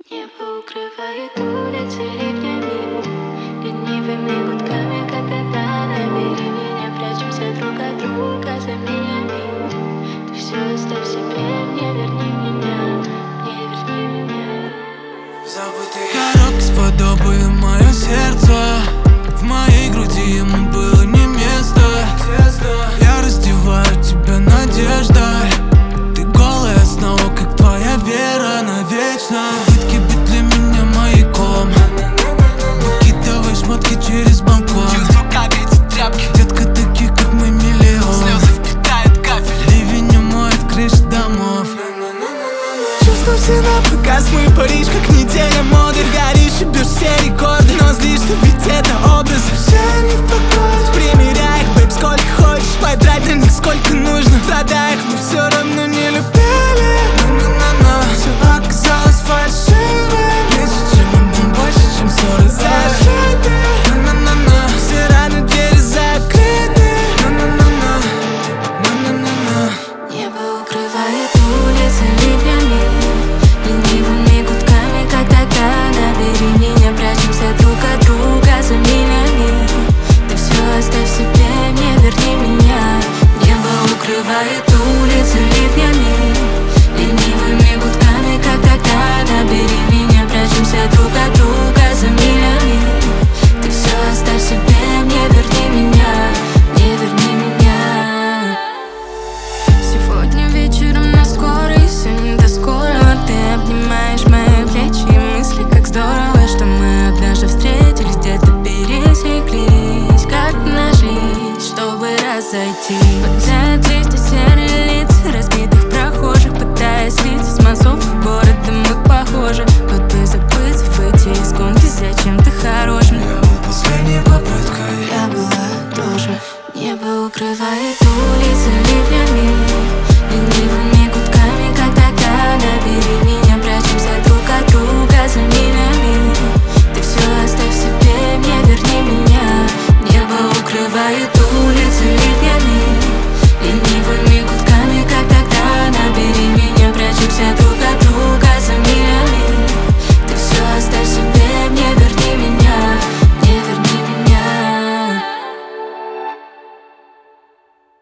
Небо укрывает улицы ливнями, ленивыми гудками, как тогда. Набери меня, прячемся друг от друга за милями. Ты все оставь себе, не верни меня, не верни меня. Забытые коробки с подобием мое сердце. В моей груди ему было не место. Я раздеваю тебя надеждой. Ты голая снова, как твоя вера навечно. Попытки быть для меня маяком. Выкидывай шмотки через балкон. Чувства, как эти тряпки. Детка, таких как мы миллион. Слезы впитает кафель. Ливень умоет крыши домов. Чувства все на показ, мы Париж, как неделя моды. Горишь и бьешь все рекорды, но злишься, ведь это образ. Все они в покое, примеряй их, бэйб, сколько хочешь. Потрать на них сколько нужно, продай их, мы все равно не любили. Все оказалось фальшивым. Меньше, чем один, больше, чем ссоры Зашиты. Все раны, двери закрыты. Небо укрывает улицы ливнями, ленивыми гудками, как тогда. Набери меня, прячемся друг от друга за милями. Ты все оставь себе, не верни меня. Небо укрывает улицы ливнями, ленивыми гудками, как тогда. Набери меня, прячемся друг от друга за милями. Ты все оставь себе, не верни меня, не верни меня. Сегодня вечером на скорой, сегодня до скорого. Ты обнимаешь мои плечи и мысли, как здорово, что мы однажды встретились, где-то пересеклись, как ножи, чтобы разойтись. Падают листья, серые лица разбитых прохожих, пытаясь слиться с мазов города, мы похожи. Вот бы забыться, выйти из гонки за чем-то хорошим. Я был последней попыткой. Я была тоже. Небо укрывает улицы ливня.